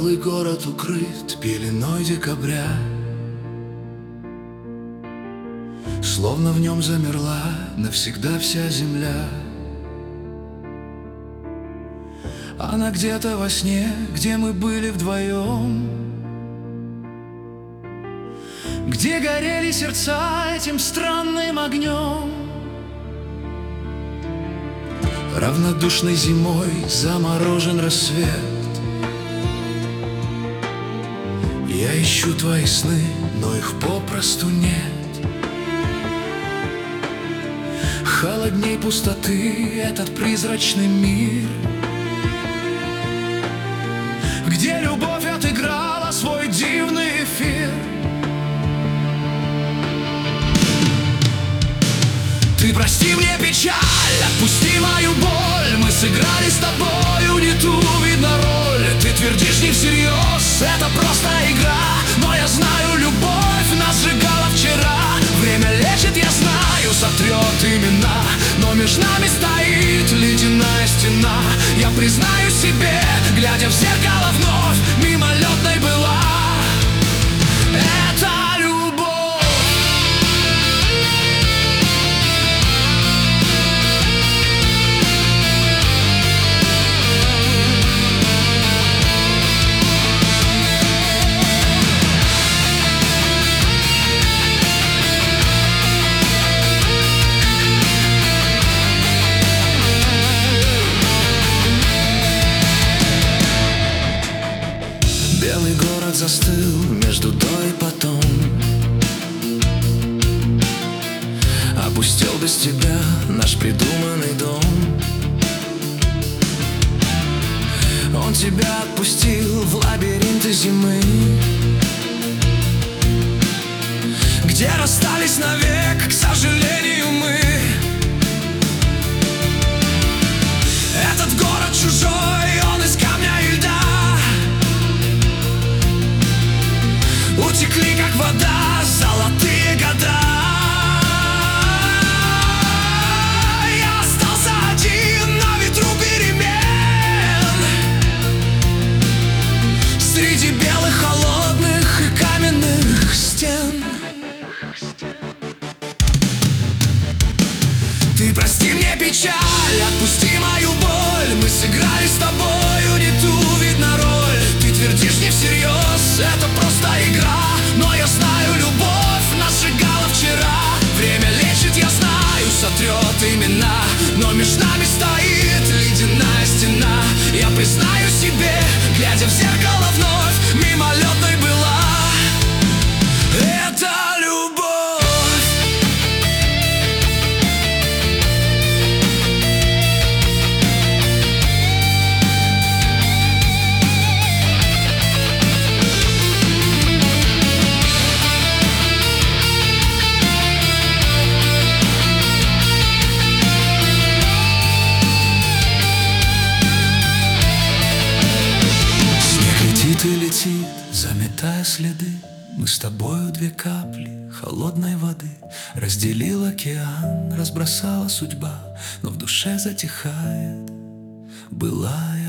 Белый город укрыт пеленой декабря, словно в нем замерла навсегда вся земля. Она где-то во сне, где мы были вдвоем, где горели сердца этим странным огнем. Равнодушной зимой заморожен рассвет. Я ищу твои сны, но их попросту нет. Холодней пустоты этот призрачный мир, где любовь отыграла свой дивный эфир. Ты прости мне печаль, отпусти мою боль. Мы сыграли с тобою не ту, видно, роль. Ты твердишь не всерьез, это просто игра. Но я знаю, любовь нас сжигала вчера. Время лечит, я знаю, сотрет имена, но между нами стоит ледяная стена. Я признаю себе, глядя в зеркало вновь, мимолетной была эта любовь. Белый город застыл между до и потом, опустел без тебя наш придуманный дом. Он тебя отпустил в лабиринты зимы, где расстались навек, к сожалению, мы. Этот город чужой, он из камня и льда. Утекли, как вода, золотые года. Я остался один на ветру перемен, среди белых, холодных и каменных стен. Ты прости мне печаль, отпусти мою боль. Мы сыграли с тобою не ту, видно, роль. Ты твердишь не всерьез, это просто игра. Но я знаю, любовь нас сжигала вчера. Время лечит, я знаю, сотрет имена, но между нами стоит ледяная стена. Я признаю себе, глядя в зеркало вновь, мимолетной была эта любовь. И летит, заметая следы. Мы с тобою две капли холодной воды. Разделил океан, разбросала судьба, но в душе затихает былая